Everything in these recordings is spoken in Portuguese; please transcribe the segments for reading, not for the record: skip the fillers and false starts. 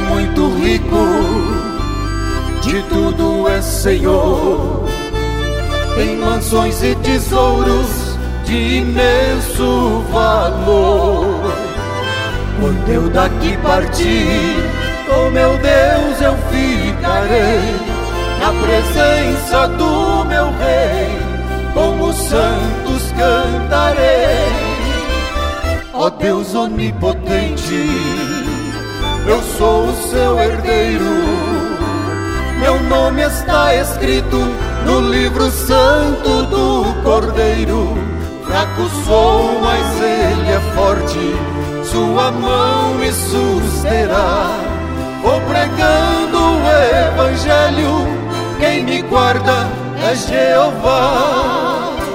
muito rico, de tudo é Senhor. Tem mansões e tesouros de imenso valor. Quando eu daqui partir, oh meu Deus, eu ficarei na presença do meu Rei, com os santos cantarei. Ó Deus onipotente, eu sou o seu herdeiro, meu nome está escrito no livro santo do Cordeiro. Fraco sou, mas ele é forte, sua mão me susterá. Vou pregando o evangelho, quem me guarda é Jeová.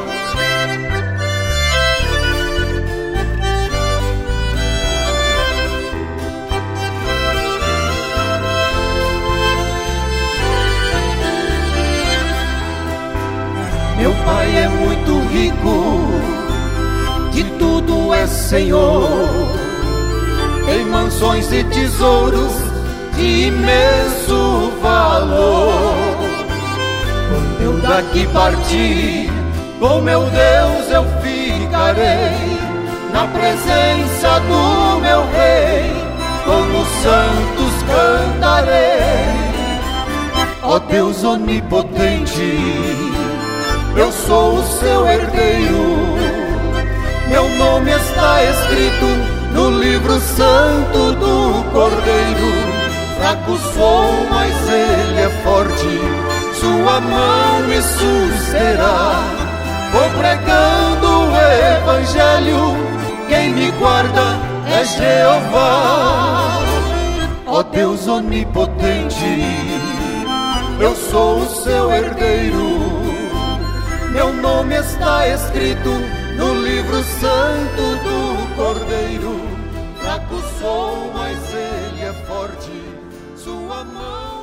Meu Pai é muito rico, de tudo é Senhor. Tem mansões e tesouros de imenso valor. Quando eu daqui partir, com meu Deus eu ficarei na presença do meu Rei, com os santos cantarei. Ó Deus onipotente, eu sou o seu herdeiro, meu nome está escrito no livro santo do Cordeiro. Fraco sou, mas ele é forte, sua mão me susterá. Vou pregando o evangelho, quem me guarda é Jeová. Ó Deus onipotente, eu sou o seu herdeiro, meu nome está escrito no livro santo do Cordeiro. Fraco sou, mas ele é forte, sua mão